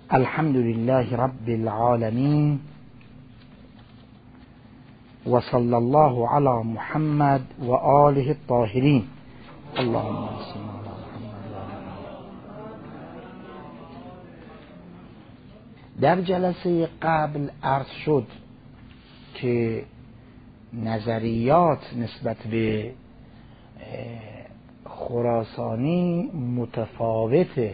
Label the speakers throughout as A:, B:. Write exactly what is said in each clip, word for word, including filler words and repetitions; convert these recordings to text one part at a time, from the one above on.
A: الحمد لله رب العالمين وصلى الله على محمد و آله الطاهرین. اللهم صل على محمد. در جلسه قبل عرض شد که نظریات نسبت به خراسانی متفاوته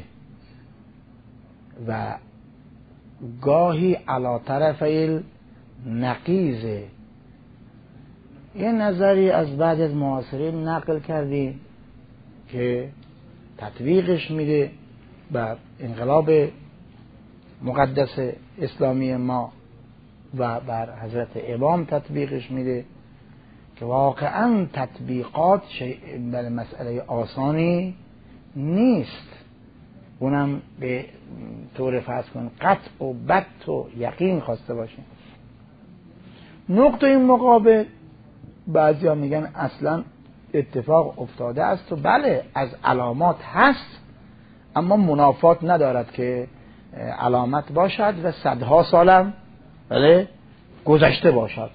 A: و گاهی علی طرف نقیزه. یه نظری از بعد از معاصرین نقل کردیم که تطبیقش میده بر انقلاب مقدس اسلامی ما و بر حضرت امام تطبیقش میده که واقعا تطبیقات بر مسئله آسانی نیست، اونم به طور فرض کن قطع و بت و یقین خواسته باشیم. نقطه این مقابل بعضیا میگن اصلا اتفاق افتاده است و بله از علامات هست، اما منافات ندارد که علامت باشد و صدها سالم بله گذشته باشد.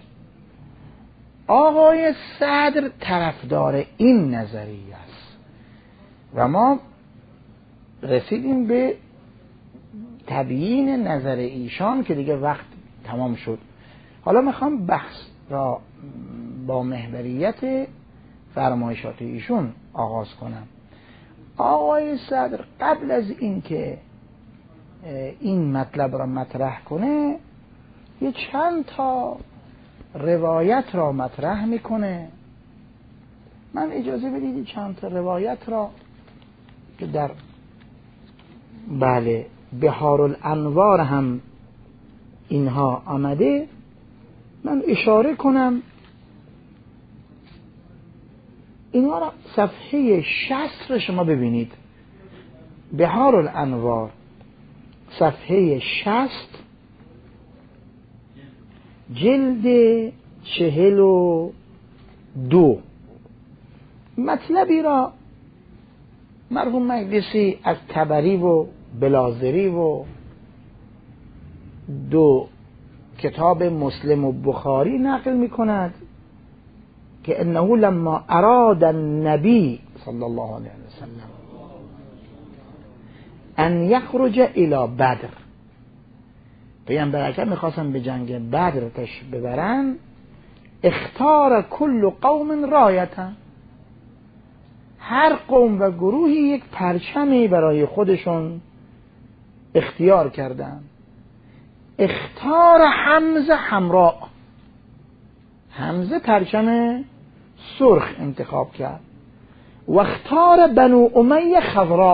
A: آقای صدر طرفدار این نظریه است و ما رسیدیم به تبیین نظر ایشان که دیگه وقت تمام شد. حالا میخوام بحث را با محوریت فرمایشات ایشون آغاز کنم. آقای صدر قبل از این که این مطلب را مطرح کنه یه چند تا روایت را مطرح میکنه. من اجازه بدید چند تا روایت را که در بله بحار الانوار هم اینها آمده من اشاره کنم. اینها را صفحه شصت را شما ببینید، بحار الانوار صفحه شصت جلد چهل و دو. مطلبی را مرحوم مجلسی از طبری و بلازری و دو کتاب مسلم و بخاری نقل می کند که انه لما اراد النبی صلی الله علیه وسلم ان یخرج الى بدر، پیامبر اکرم میخواستن به جنگ بدر تش ببرن، اختار کل قوم رایتا، هر قوم و گروهی یک پرچمی برای خودشون اختیار کردن. اختار حمزه حمراء، حمزه پرچم سرخ انتخاب کرد و اختار بنو امیه خضراء،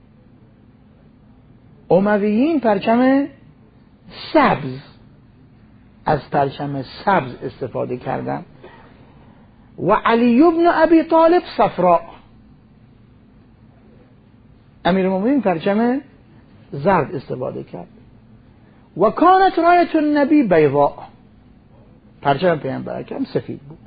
A: امویین پرچم سبز، از پرچم سبز استفاده کردن و علی بن ابی طالب صفراء، امیرالمومنین پرچم زرد استفاده کرد و کانت رایت النبی بیضاء، پرچم پیامبر اکرم سفید بود.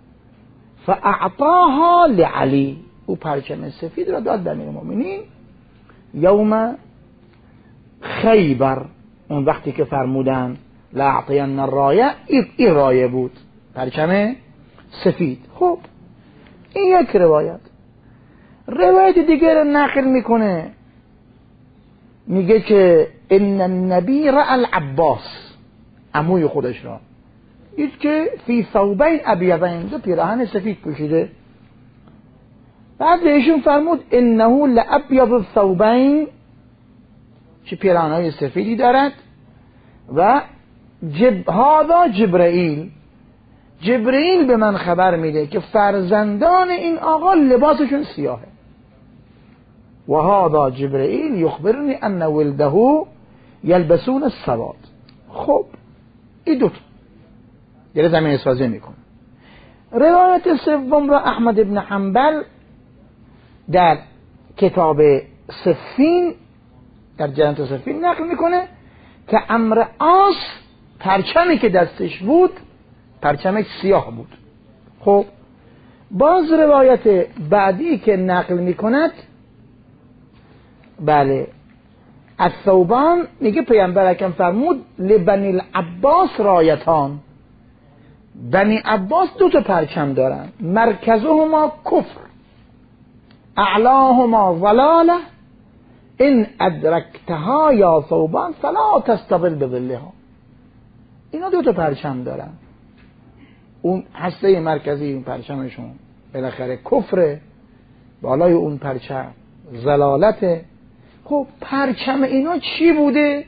A: فاعطاها لعلی، او پرچم سفید را داد به امیرالمومنین یوم خیبر، اون وقتی که فرمودن لاعطین الرایه، این رایه بود پرچم سفید. خب این یک روایت. روایت دیگر نقل میکنه میگه که ان النبی رأى العباس، عموی خودش را دید که فی ثوبین ابیضین، دو پیراهن سفید پوشیده. بعد بهشون فرمود انه لابیض الثوبین، چه پیراهن‌های سفیدی دارد. و جب هذا جبرئیل، جبرئیل به من خبر میده که فرزندان این آقا لباسشون سیاهه. و هذا جبرئیل یخبرنی ان ولده یلبسون السواد. خب این دوتا یه زمین سازی میکنه. روایت سوم را احمد ابن حنبل در کتاب صفین، در جنت صفین نقل میکنه که عمرو عاص پرچمی که دستش بود پرچمش سیاه بود. خب باز روایت بعدی که نقل میکند بله از ثوبان میگه پیامبر اکرم فرمود لبنی العباس رایتان، بنی عباس دو تا پرچم دارن، مرکزهما کفر اعلاهما ضلاله این ادرکتها یا ثوبان فلا تستقل بظلها. اینا دو تا پرچم دارن، اون هسته مرکزی این پرچمشون بالاخره کفره، بالای اون پرچم ضلالته. خب پرچم اینا چی بوده؟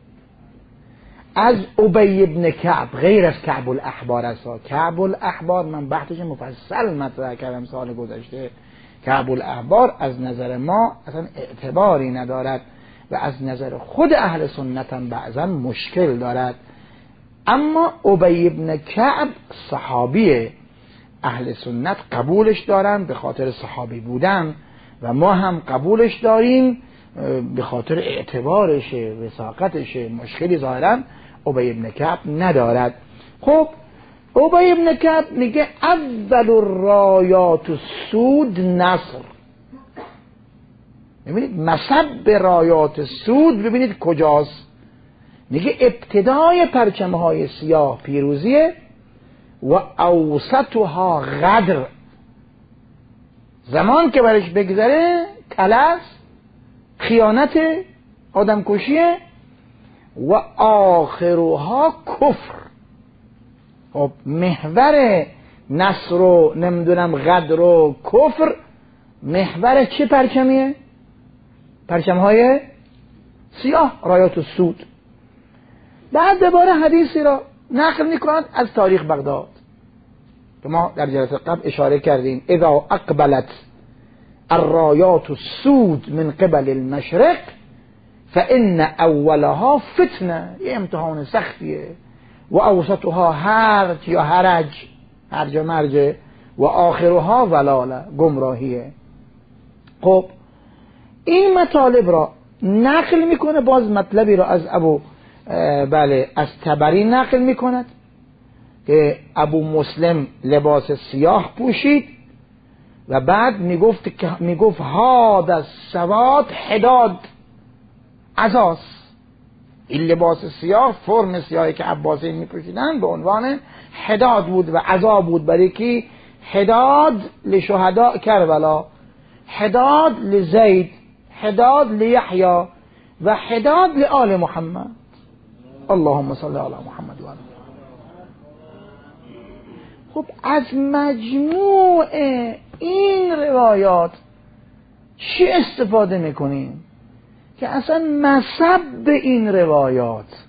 A: از ابی ابن کعب، غیر از کعب الاحبار است. کعب الاحبار من بحثش مفصل مطرح کردم سال گذشته. کعب الاحبار از نظر ما اصلا اعتباری ندارد و از نظر خود اهل سنت هم بعضا مشکل دارد، اما ابی ابن کعب صحابیه، اهل سنت قبولش دارن به خاطر صحابی بودن و ما هم قبولش داریم به خاطر اعتبارشه، وثاقتشه، مشکلی ظاهرا ابی ابن کعب ندارد. خب ابی ابن کعب میگه اول الرایات السود نصر. ببینید مصب رایات سود ببینید کجاست، میگه ابتدای پرچمهای سیاه پیروزیه و اوسطها غدر، زمان که برش بگذره تلس، خیانت، آدم کشیه، و آخرها کفر. خب محور نصر و نمیدونم غدر و کفر محور چه پرچمیه؟ پرچمهای سیاه، رایات السود. بعد دوباره حدیثی را نقل میکنند از تاریخ بغداد که ما در جلسه قبل اشاره کردیم، اذا اقبلت الرایات السود من قبل المشرق فان اولها فتنه، یه امتحان سختیه، و اوسطها هرج یا هرج، هرج و مرج، و آخرها ضلاله، گمراهیه. خب این مطالب را نقل میکنه، باز مطلبی را از ابو بله از طبری نقل میکند که ابو مسلم لباس سیاه پوشید و بعد میگفت که میگفت هاد از سواد حداد عزاز، این لباس سیاه، فرم سیاهی که عباسی میپوشیدن به عنوان حداد بود و عزا بود، برای کی؟ حداد لشهداء کربلا، حداد لزید، حداد لیحیی و حداد لآل محمد. اللهم صل علی محمد و آل. خب از مجموع این روایات چی استفاده میکنیم که اصلا مصب این روایات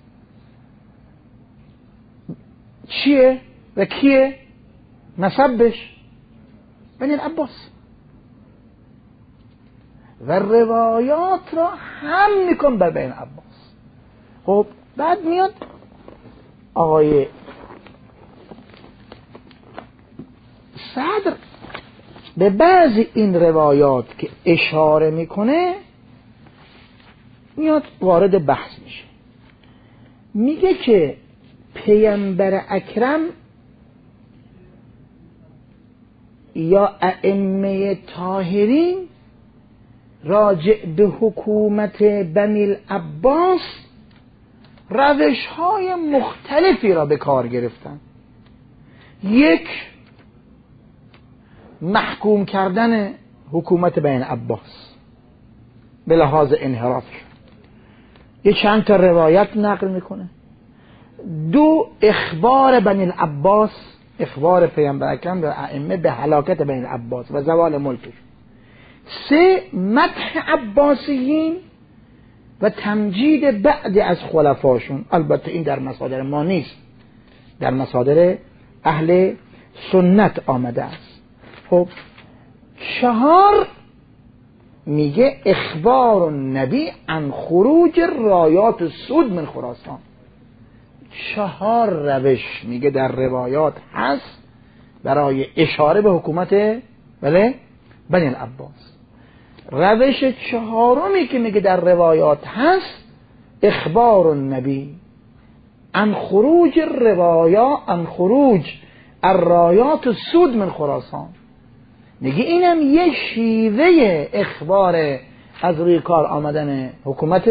A: چیه و کیه؟ مصبش بنی العباس و روایات را هم میکن بر بنی العباس. خب بعد میاد آقای صدر به بعضی این روایات که اشاره میکنه میاد وارد بحث میشه، میگه که پیامبر اکرم یا ائمه طاهرین راجع به حکومت بنی العباس روش های مختلفی را به کار گرفتن. یک، محکوم کردن حکومت بنی العباس به لحاظ انحرافش، یه چند تا روایت نقل میکنه. دو، اخبار بنی العباس، اخبار پیامبر اکرم به ائمه به هلاکت بنی العباس و زوال ملکش. سه، مدح عباسیین و تمجید بعد از خلفاشون. البته این در مصادر ما نیست، در مصادر اهل سنت آمده است. خب چهار، میگه اخبار النبی عن خروج رایات السود من خراسان. چهار روش میگه در روایات هست برای اشاره به حکومت بله بنی العباس. روش چهارمی که میگه در روایات هست اخبار النبی عن خروج الروایا عن خروج الرایات السود من خراسان. میگه اینم یه شیوه اخبار از روی کار آمدن حکومت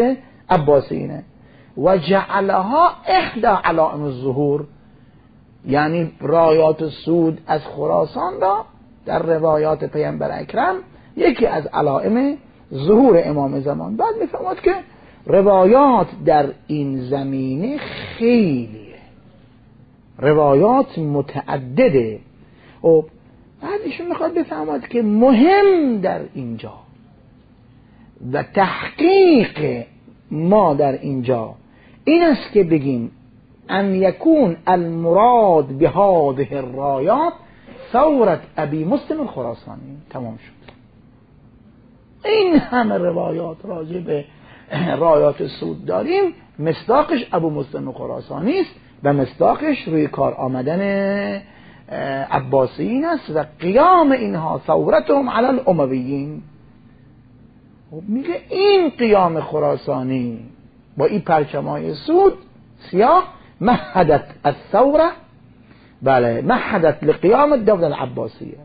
A: عباسیینه. و جعلها احدى علائم الظهور، یعنی رایات سود از خراسان را در روایات پیامبر اکرم یکی از علائم ظهور امام زمان. بعد میفهمد که روایات در این زمینه خیلیه، روایات متعدده. و بعد ایشون میخواد بفهمد که مهم در اینجا و تحقیق ما در اینجا این است که بگیم ان یکون المراد بهذه الرایات ثورت ابی مسلم الخراسانی. تمام شد. این همه روایات راجع به رایات سود داریم، مصداقش ابو مسلم خراسانی است و مصداقش روی کار آمدن عباسیین است و قیام اینها ثورتهم علی الامویین. میگه این قیام خراسانی با این پرچمای سود سیاه مهدت الثوره، بله مهدت لقیام الدوله العباسیه.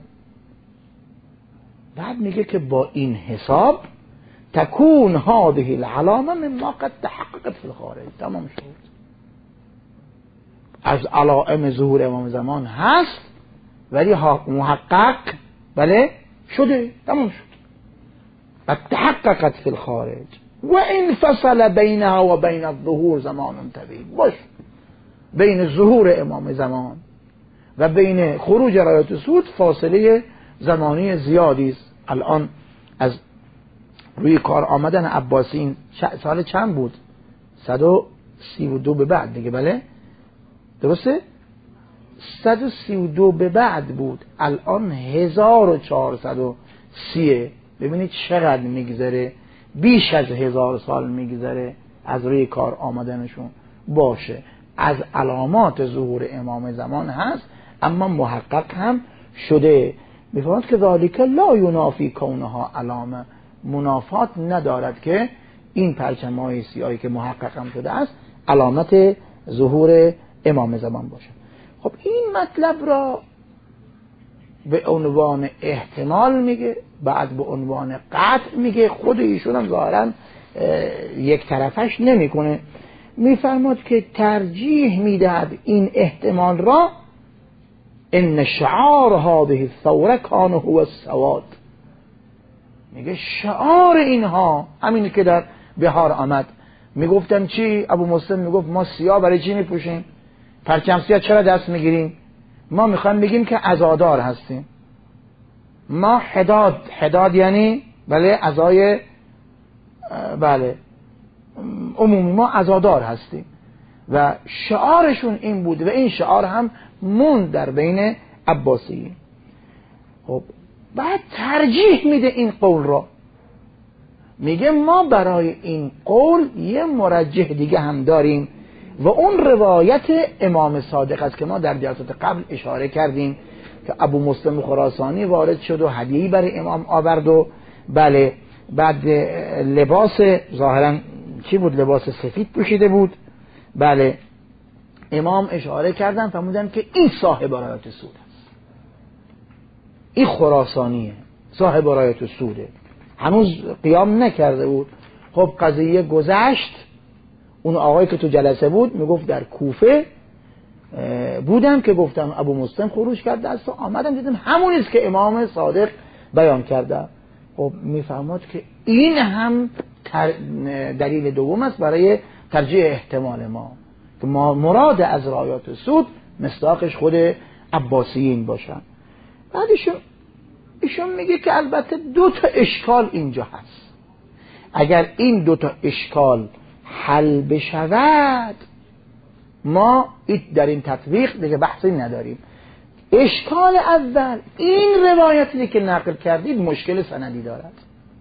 A: بعد میگه که با این حساب تکون هذه العلامه مما قد تحققت فی الخارج. تمام شد. از علائم ظهور امام زمان هست ولی محقق بله شده. تمام شد. قد تحققت فی الخارج و این فصل بینها و بین الظهور زمان طویل. باش بین ظهور امام زمان و بین خروج رایات سود فاصله زمانی زیادی است. الان از روی کار آمدن عباسیین سال چند بود؟ صد و سی و دو به بعد دیگه. بله درسته؟ صد و سی و دو به بعد بود. الان هزار و چهارصد و سی. ببینید چقدر میگذره، بیش از هزار سال میگذره از روی کار آمدنشون. باشه از علامات ظهور امام زمان هست اما محقق هم شده. میفهمد که ذالک لا ینافی کونها علامه، منافات ندارد که این پرچم‌های سیاهی که محقق هم شده است علامت ظهور امام زمان باشه. خب این مطلب را به عنوان احتمال میگه، بعد به عنوان قطع میگه. خود ایشون هم ظاهرا یک طرفش نمیکنه. میفرماد که ترجیح میدهد این احتمال را ان شعار هذه الثوره کان هو السواد. میگه شعار اینها همین که در بهار آمد. میگفتن چی؟ ابو مسلم میگفت ما سیاه برای چی میپوشیم؟ پرچم سیاه چرا دست میگیریم؟ ما میخوایم بگیم که عزادار هستیم. ما حداد، حداد یعنی بله عزای، بله عمومی ما عزادار هستیم و شعارشون این بود و این شعار هم موند در بین عباسیین. خب بعد ترجیح میده این قول را، میگه ما برای این قول یه مرجح دیگه هم داریم و اون روایت امام صادق است که ما در جلسات قبل اشاره کردیم که ابو مسلم خراسانی وارد شد و هدیه‌ای برای امام آورد و بله بعد لباس ظاهرا چی بود؟ لباس سفید پوشیده بود. بله امام اشاره کردن فرمودن که این صاحب رایت سود است، این خراسانیه صاحب رایت سوده. هنوز قیام نکرده بود. خب قضیه گذشت. اون آقایی که تو جلسه بود میگفت در کوفه بودم که گفتم ابو مسلم خروج کرده است و آمدم دیدم همون است که امام صادق بیان کرده. خب میفهمد که این هم دلیل دوم است برای ترجیح احتمال ما که ما مراد از رایات سود مصداقش خود عباسیین باشن. بعدشون ایشون میگه که البته دو تا اشکال اینجا هست. اگر این دو تا اشکال حل بشود ما در این تطبیق دیگه بحثی نداریم. اشکال اول، این روایتی که نقل کردید مشکل سندی دارد.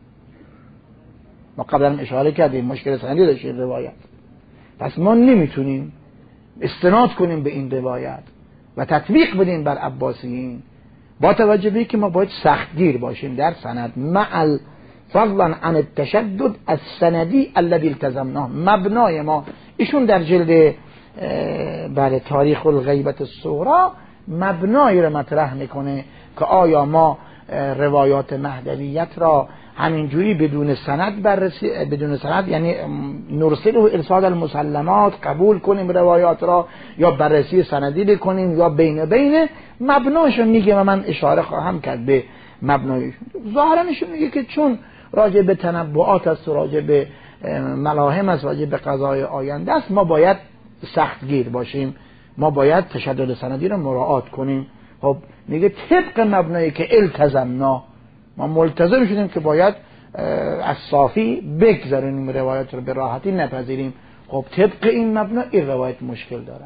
A: ما قبلا اشاره کردیم مشکل سندی داشت این روایت، پس ما نمیتونیم استناد کنیم به این روایت و تطبیق بدیم بر عباسیین، با توجه به که ما باید سختگیر باشیم در سند مع فضلا عن التشدد السندی الذي التزمناه. مبنای ما ایشون در جلد بله تاریخ الغیبت الصغری مبنای رو مطرح میکنه که آیا ما روایات مهدویت را همینجوری بدون سند بررسی، بدون سند یعنی نرسل و ارسال المسلمات، قبول کنیم روایات را یا بررسی سندی بکنیم یا بین بین مبناشون میگه و من اشاره خواهم کرد به مبنایشون. ظاهرا نشون میگه که چون راجع به تنبؤات است و راجع به ملاهم است، راجع به قضای آینده است، ما باید سختگیر باشیم، ما باید تشدد سندی رو مراعات کنیم. خب میگه طبق مبنایی که التزمنا، ما ملتزم شدیم که باید از صافی بگذاریم روایت رو به راحتی نپذیریم. خب طبق این مبنا این روایت مشکل داره.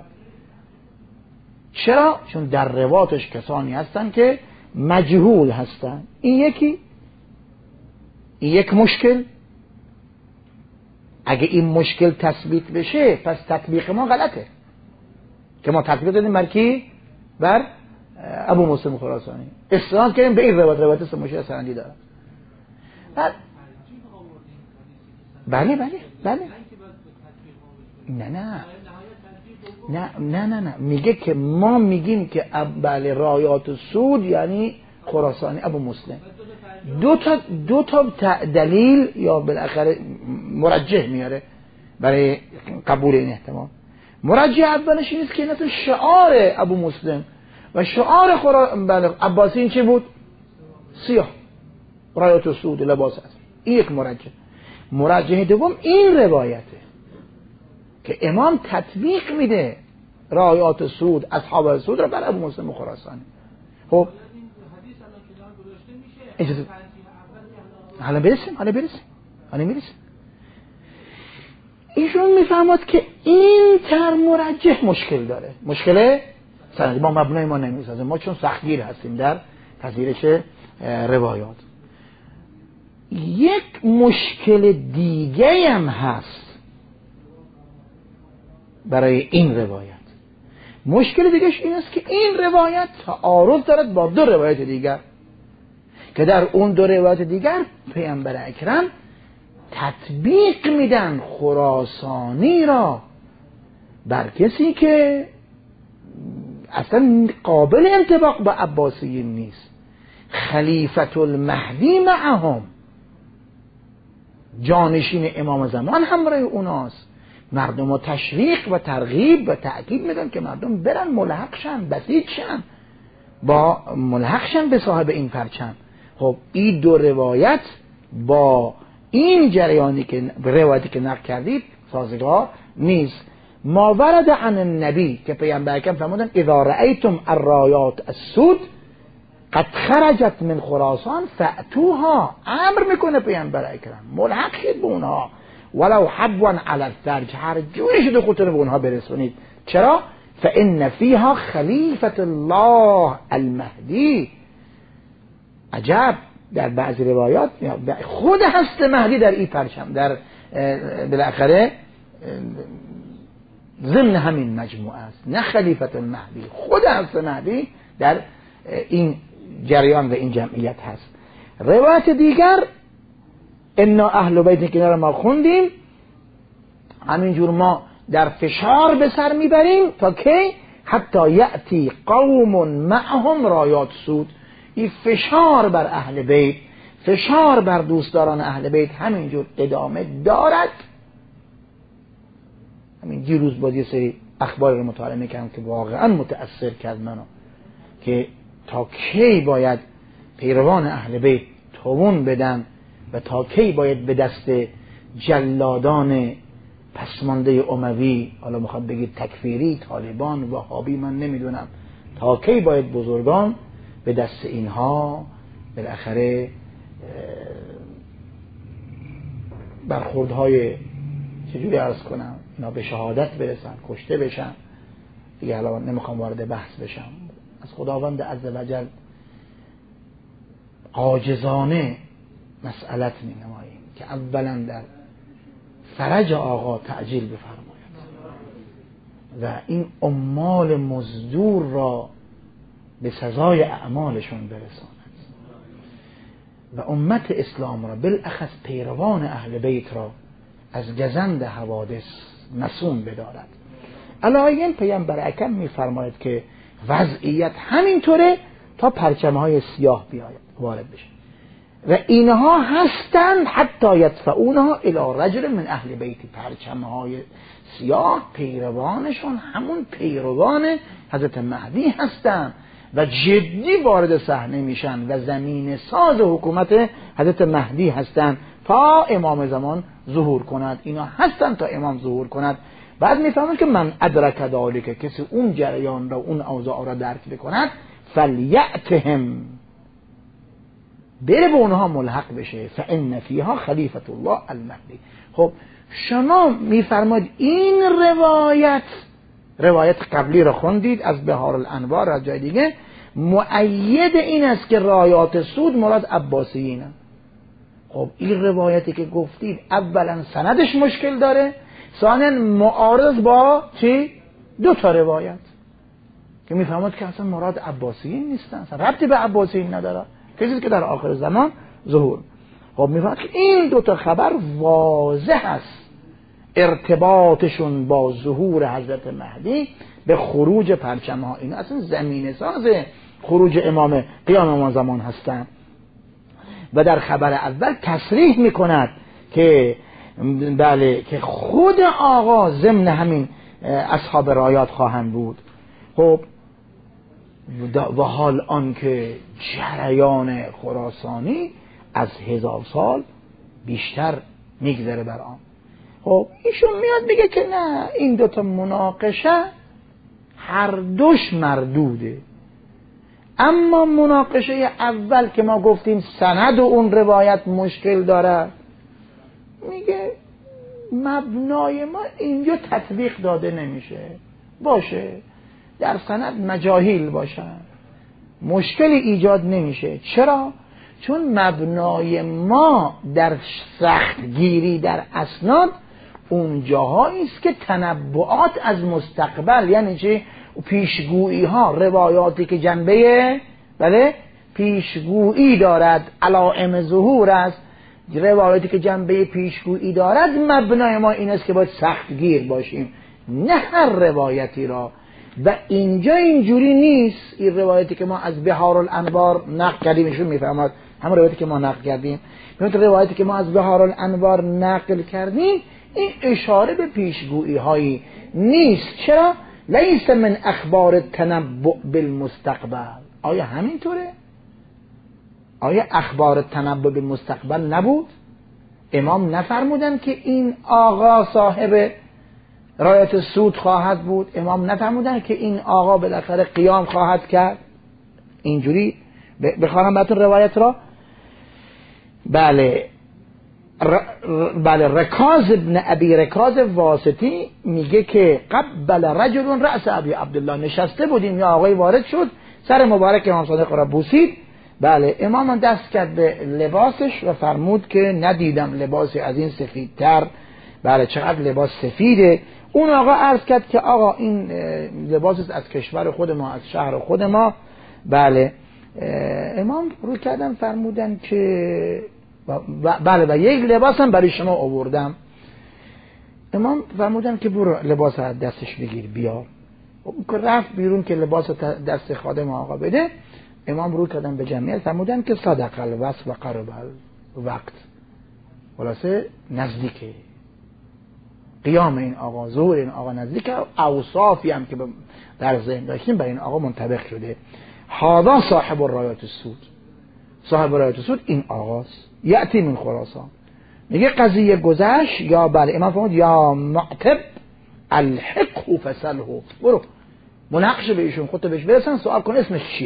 A: چرا؟ چون در رواتش کسانی هستن که مجهول هستن. این یکی این یک مشکل. اگه این مشکل تثبیت بشه پس تطبیق ما غلطه که ما تطبیق دادیم بر کی؟ بر ابو مسلم خراسانی. استناد کردیم به این روایت، روایت سه مشکل سندی داره. بله بله بله نه نه نه نه نه نه میگه که ما میگیم که بله رایات سود یعنی خراسانی ابو مسلم. دو تا دو تا دلیل یا بالاخره مرجح میاره برای قبول این احتمال. مرجح اولش این است که این شعار ابو مسلم و شعار خورا بله عباسی این چه بود؟ سیاه، رایات سود لباس است. این یک مرجح. مرجح دوم این روایته که امام تطبیق میده رایات سود، اصحاب سود را بر ابو مسلم خراسانی. خب اجازه حالا برسیم حالا برسیم حالا میرسیم. ایشون میفهمد که این تر مرجح مشکل داره، مشکل سندی ما مبنای ما نمیسازه، ما چون سختگیر هستیم در پذیرش روایات. یک مشکل دیگه هم هست برای این روایت. مشکل دیگهش این است که این روایت تعارض دارد با دو روایت دیگر که در اون دو روایت دیگر پیامبر اکرم تطبیق میدن خراسانی را بر کسی که اصلا قابل انطباق با عباسی نیست. خلیفة المهدی معهم، جانشین امام زمان همراه اوناست. مردم رو تشویق و ترغیب و تأکید میدن که مردم برن ملحق شن، بسیج شن، با ملحق شن به صاحب این پرچم. خب این دو روایت با این جریانی که روایتی که نقل کردید سازگار نیست. ما ورد عن النبی که پیامبر اکرم فرمودن اذا رأیتم الرایات السود قد خرجت من خراسان فأتوها، امر میکنه پیامبر اکرم ملحق شید به اونها، ولو حبوا علی الثرج، هر جوری شده خودتون به اونها برسونید. چرا؟ فإن فيها خلیفة الله المهدی. عجب، در بعضی روایات خود هست مهدی در این پرچم، در بالاخره ضمن همین مجموعه است، نه خلیفة المهدی، خود هست مهدی در این جریان و این جمعیت هست. روایت دیگر انا اهل بیت که ما خوندیم، همینجور ما در فشار به سر میبریم تا کی؟ حتی یأتی قوم معهم رایات سود. این فشار بر اهل بیت، فشار بر دوستداران اهل بیت همینجور ادامه دارد. همین دیروز با یه سری اخبار رو مطالعه میکردم که واقعا متأثر کرد منو که تا کی باید پیروان اهل بیت توون بدن و تا کی باید به دست جلادان پسمانده اموی، حالا میخواد بگید تکفیری، طالبان، وهابی، من نمیدونم، تا کی باید بزرگان به دست اینها بالاخره برخوردهای چجوری عرض کنم اینا به شهادت برسن، کشته بشن. دیگه حالا نمیخوام وارد بحث بشم. از خداوند عزوجل عاجزانه مسئلت می نماییم که اولا در فرج آقا تعجیل بفرماید و این عمال مزدور را به سزای اعمالشون برساند و امت اسلام را بالاخص پیروان اهل بیت را از گزند حوادث مسون بدارد. علاین پیامبر اکرم میفرماید که وضعیت همینطوره تا پرچم‌های سیاه بیاید وارد بشه. و اینها هستند حتی یدفعونها الی رجل من اهل بیتی، پرچمهای سیاه پیروانشون همون پیروان حضرت مهدی هستند و جدی وارد صحنه میشن و زمین ساز حکومت حضرت مهدی هستند تا امام زمان ظهور کند. اینا هستند تا امام ظهور کند. بعد میفهمن که من ادرک ذالک، کسی اون جریان را اون اوضاع را درک بکند، فلیأتهم، بره به اونها ملحق بشه، فان فیها خلیفة الله المهدی. خب شما میفرماید این روایت، روایت قبلی را خوندید از بهار الانوار از جای دیگه، مؤید این است که رایات سود مراد عباسیینه. خب این روایتی که گفتید اولا سندش مشکل داره، ثانیا معارض با چی؟ دو تا روایت که میفهمد که اصلا مراد عباسیین نیستن، اصلا ربطی به عباسیین نداره، کسی که در آخر زمان ظهور. خب میفهمد که این دو تا خبر واضح است ارتباطشون با ظهور حضرت مهدی به خروج پرچم‌ها، این اصلا زمینه ساز خروج امام قیام امام زمان هستند. و در خبر اول تصریح میکند که بله که خود آقا ضمن همین اصحاب رایات خواهند بود. خب و حال آن که جریان خراسانی از هزار سال بیشتر میگذره بر آن. خب ایشون میاد میگه که نه، این دوتا مناقشه هر دوش مردوده، اما مناقشه اول که ما گفتیم سند و اون روایت مشکل داره، میگه مبنای ما اینجا تطبیق داده نمیشه، باشه در سند مجاهیل باشن، مشکلی ایجاد نمیشه. چرا؟ چون مبنای ما در سختگیری در اسناد اون جاهایی است که تنبؤات از مستقبل، یعنی چه؟ پیشگویی ها، روایاتی که جنبه بله پیشگویی دارد، علائم ظهور است، روایاتی که جنبه پیشگویی دارد، مبنای ما این است که باید سختگیر باشیم، نه هر روایتی را. و اینجا اینجوری نیست. این روایتی که ما از بهار الانوار نقل کردیم، ایشون میفهمد همون روایتی که ما نقل کردیم، مثل روایتی که ما از بهار الانوار نقل کردیم، این اشاره به پیشگویی هایی نیست. چرا؟ لیس من اخبار تنبؤ بالمستقبل. آیا همینطوره؟ آیا اخبار تنبؤ بالمستقبل نبود؟ امام نفرمودن که این آقا صاحب رایت سود خواهد بود؟ امام نفرمودن که این آقا بالاخره قیام خواهد کرد؟ اینجوری بخوانم براتون روایت را. بله ر... بله رکاز ابن ابی رکاز واسطی میگه که قبل رجل رأس ابی عبدالله، نشسته بودیم یا آقای وارد شد، سر مبارک امام صادق را بوسید. بله امام دست کرد به لباسش و فرمود که ندیدم لباسی از این سفیدتر. بله چقدر لباس سفیده. اون آقا عرض کرد که آقا این لباس از کشور خود ما، از شهر خود ما. بله امام رو کردن فرمودن که بله و یک لباس هم برای شما آوردم. امام فرمودن که برو لباس از دستش بگیر بیار. که رفت بیرون که لباس دست خادم آقا بده، امام رو کردن به جمعیت فرمودن که صدق الوصف و قرب الوقت، خلاصه نزدیکه قیام این آقا، ظهور این آقا نزدیکه. اوصافی هم که در ذهن داشتیم برای این آقا منطبق شده. هذا صاحب الرایات السود، صاحب رایات السود این آقاست، یأتی من خراسان. میگه قضیه گذشت، یا بله امام فرمود یا معتب الحقه فسله، برو مناقشه به ایشون، خودت بهش برسن، سوال کن اسمش چیه.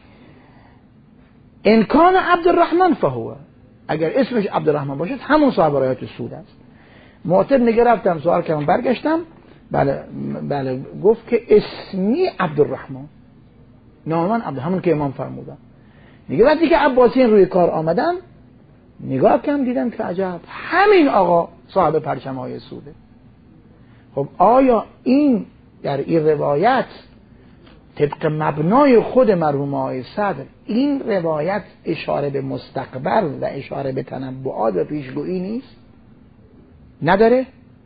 A: ان کان عبدالرحمن فهو، اگر اسمش عبدالرحمن باشد همون صاحب رایات السود است. معتب میگه رفتم سوال کردم برگشتم، بله بله گفت که اسمی عبدالرحمن، نام من عبد، همون که امام فرمودن. میگه وقتی که عباسیین روی کار آمدن، نگاه کردم دیدم که عجب همین آقا صاحب پرچم‌های سوده. خب آیا این در این روایت طبق مبنای خود مرحوم آقای صدر این روایت اشاره به مستقبل و اشاره به تنبؤات و پیشگویی نیست؟ نداره؟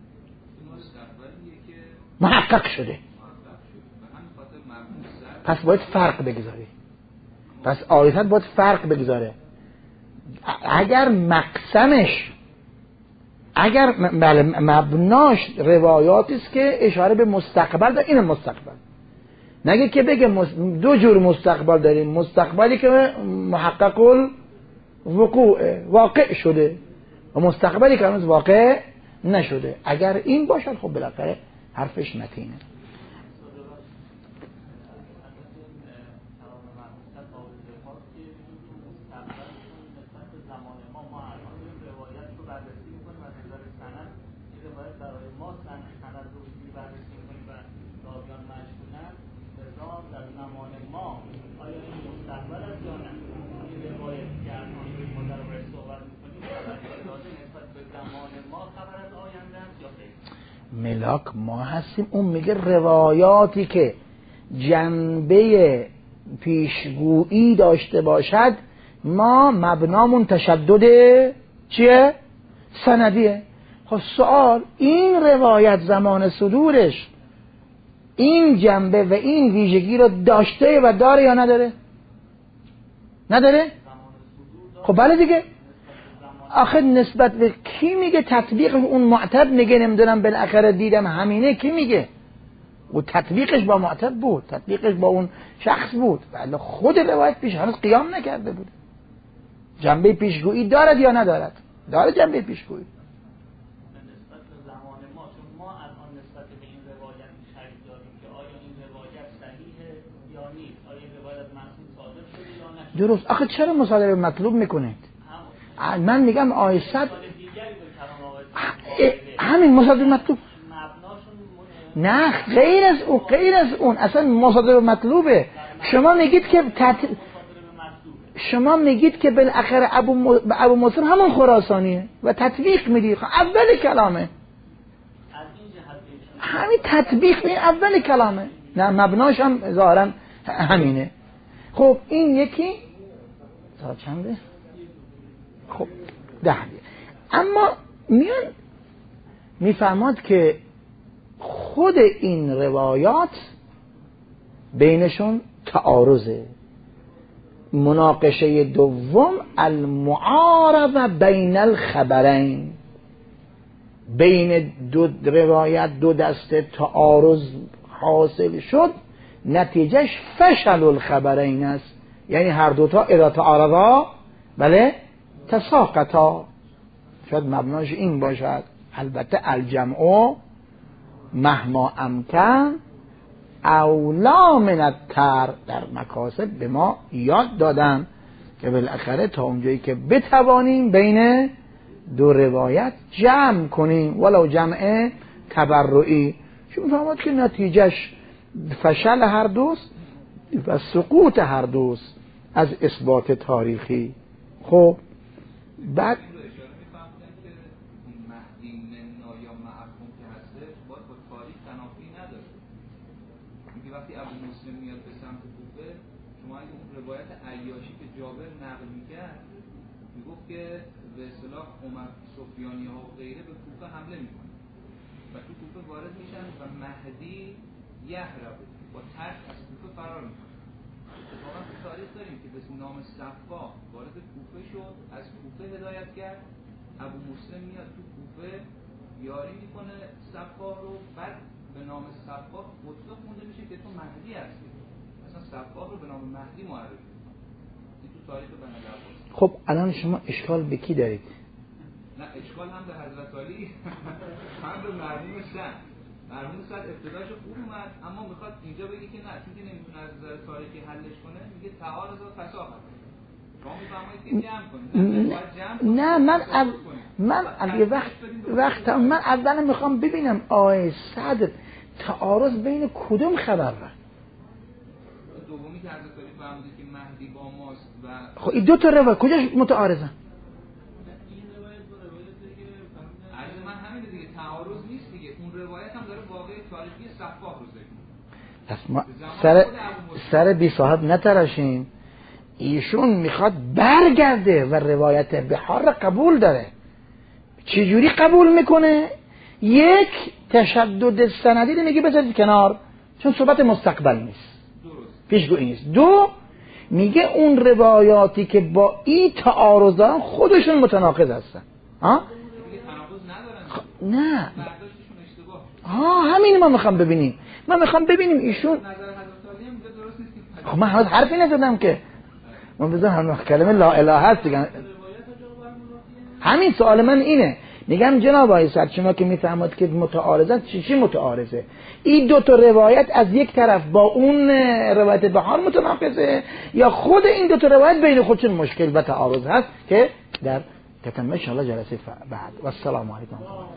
A: محقق شده. پس باید فرق بگذاری. پس آیت باید فرق بگذاره. اگر مقسمش اگر بله مبناش روایاتی است که اشاره به مستقبل داره، این مستقبل نگه که بگه دو جور مستقبل داریم، مستقبلی که محقق الوقوع واقع شده و مستقبلی که هنوز واقع نشده. اگر این باشد خب بالاخره حرفش متینه. ملاک ما هستیم. اون میگه روایاتی که جنبه پیشگویی داشته باشد ما مبنامون تشدد چیه؟ سندیه. خب سوال این روایت زمان صدورش این جنبه و این ویژگی رو داشته و داره یا نداره؟ نداره؟ خب بله دیگه. آخه نسبت به کی میگه تطبیق؟ اون معتب میگه نمیدونم بالاخره دیدم همینه. کی میگه؟ و تطبیقش با معتب بود، تطبیقش با اون شخص بود، ولی خود روایت پیش هنوز قیام نکرده بود. جنبه پیشگویی دارد یا ندارد؟ داره جنبه پیشگویی.
B: نسبت به زمان ما، چون ما الان نسبت به این روایت شک داریم که آیا این روایت صحیحه یا نیست، آیا این روایت معصوم صادر شده یا نه. درست.
A: آخه چرا مصادره مطلوب میکنید؟ من میگم آیصد همین مصادره مطلوب نه، غیر از اون، غیر از اون اصلا مصادره مطلوبه. شما میگید که تط... شما میگید که بالاخره ابو م... ابو مسلم همون خراسانیه و تطبیق میدی. اول کلامه همین تطبیق می اول کلامه، نه مبناش هم ظاهرا همینه. خب این یکی تا چنده؟ خب ده. اما میان میفهمد که خود این روایات بینشون تعارضه. مناقشه دوم المعارضه بین الخبرین، بین دو روایت دو دسته تعارض حاصل شد، نتیجهش فشل الخبرین است. یعنی هر دوتا اذا تعارضا بله تساقطا. شاید مبناش این باشد. البته الجمع مهما امکن اولا من التر، در مکاسب به ما یاد دادن که بالاخره تا اونجایی که بتوانیم بین دو روایت جمع کنیم ولو جمع تبرعی، چون فهمد که نتیجهش فشل هر دوست و سقوط هر دوست از اثبات تاریخی. خب بعد
C: وقتی ابو مسلم میاد به سمت کوفه، شما اگه اون روایت عیاشی که جابر نقل میکرد میگفت که به اصطلاح عمر سفیانی ها و غیره به کوفه حمله میکنن و تو کوفه وارد میشن و مهدی یهرب با ترک از کوفه فرار میکنه. اتفاقا تو تاریخ داریم که به نام صفا وارد کوفه شد، از کوفه هدایت کرد، ابو مسلم میاد تو کوفه یاری میکنه صفا رو، بعد به نام صفاح خودتا خونده میشه که تو مهدی هستی. مثلا صفاح رو به نام مهدی معرفی میکنه. این تو تاریخ بنی عباس.
A: خب الان شما اشکال به کی دارید؟
C: نه اشکال هم به حضرت علی هم به مرحوم سعد. مرحوم سعد ابتداش خوب اومد، اما میخواد اینجا بگه که نه، چون که نمیتونه از نظر تاریخی حلش کنه، میگه تعارض و فساخت. شما میفهمید که جمع کنید.
A: نه من اب... من یه وقت وقت من اولا میخوام ببینم آیه سعد تعارض بین کدوم خبر را؟
C: دومی که حضرت علی فهمیده که مهدی با ماست و
A: خب این دو تا روایت کجاش متعارضن؟
C: این روایت با روایتی که عرض من همینه دیگه، تعارض نیست دیگه. اون روایت هم داره واقعی تاریخی صفاح رو ذکر می‌کنه.
A: پس ما سر سر بی صاحب نتراشیم. ایشون میخواد برگرده و روایت بحار قبول داره. چجوری قبول میکنه؟ یک تشدد سندی میگه بذارید کنار، چون صحبت مستقبل نیست، پیشگویی نیست. دو میگه اون روایاتی که با این تعارض دارن خودشون متناقض هستن. ها؟ نه ها همین ما میخوام ببینیم. ما میخوام ببینیم ایشون خب من هنوز حرفی نزدم که من بذار هم کلمه لا اله هست دیگه. همین سوال من اینه، میگم جناب آقای سعد شما که میفهمید که متعارضن چی چی متعارضه؟ این دو تا روایت از یک طرف با اون روایت بهار متناقضه یا خود این دو تا روایت بین خودشون مشکل و تعارض هست که در تتمه ان شاء الله جلسه بعد. و السلام علیکم.